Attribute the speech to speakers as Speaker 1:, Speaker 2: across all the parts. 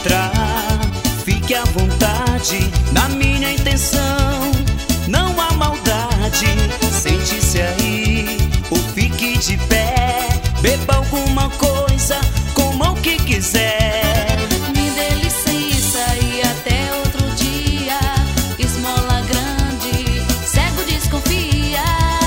Speaker 1: entrar, fique à vontade. Na minha intenção não há maldade. Sente-se aí ou fique de pé, beba alguma coisa, coma o que quiser.
Speaker 2: Me dê licença e até outro dia. Esmola grande, cego desconfia.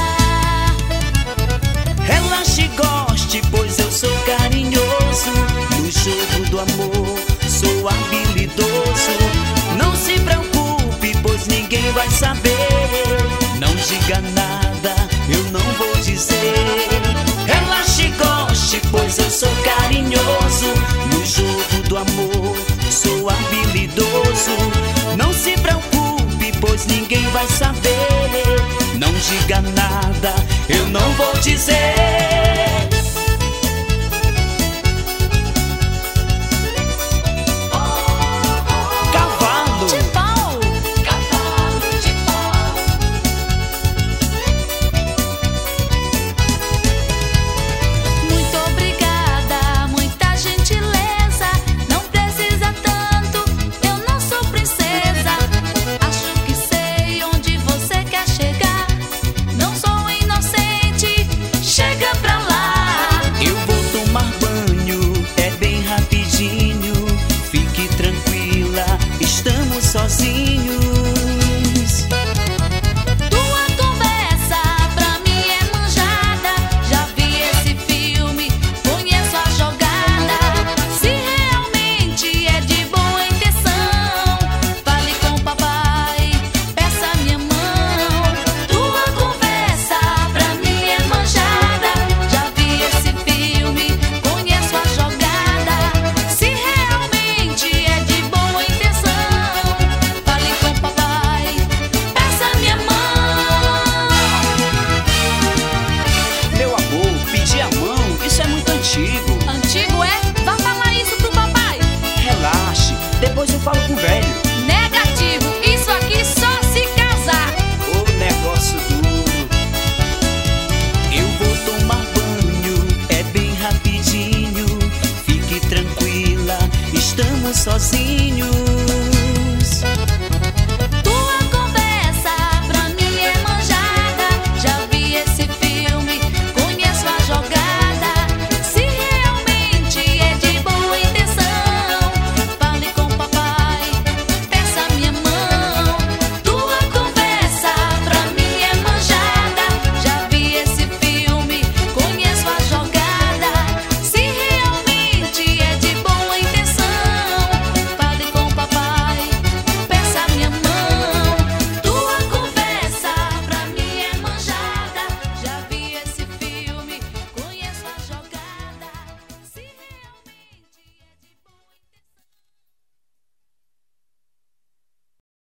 Speaker 1: Relaxe e goste, pois eu sou carinhoso. No jogo do amor sou habilidoso. Não se preocupe, pois ninguém vai saber. Não diga nada, eu não vou dizer. Relaxe e goste, pois eu sou carinhoso. No jogo do amor sou habilidoso. Não se preocupe, pois ninguém vai saber. Não diga nada, eu não vou dizer. Cavalo
Speaker 2: De pau,
Speaker 3: Cavalo de pau.
Speaker 2: muito obrigada, muita gentileza. Não precisa tanto, eu não sou princesa. Acho que sei onde você quer chegar. Não sou inocente, chega pra lá.
Speaker 1: eu vou tomar banho, é bem rapidinho. Fique tranquila, estamos sozinhos.
Speaker 2: Tua conversa pra mim é manjada. Já vi esse filme, conheço a jogada. Se realmente é de boa intenção, fale com o papai, peça minha mão. Tua conversa pra mim é manjada. Já vi esse filme, conheço a jogada. Se realmente é de boa intenção, fale com o papai, peça minha mão.
Speaker 1: Meu amor, pedir a mão, isso é muito antigo.
Speaker 2: Antigo é? Vá falar isso pro papai.
Speaker 1: Relaxe, depois eu falo com o velho.
Speaker 2: Negativo, isso aqui só se casar.
Speaker 1: Ô negócio duro. Eu vou tomar banho, é bem rapidinho. Fique tranquila, estamos sozinhos.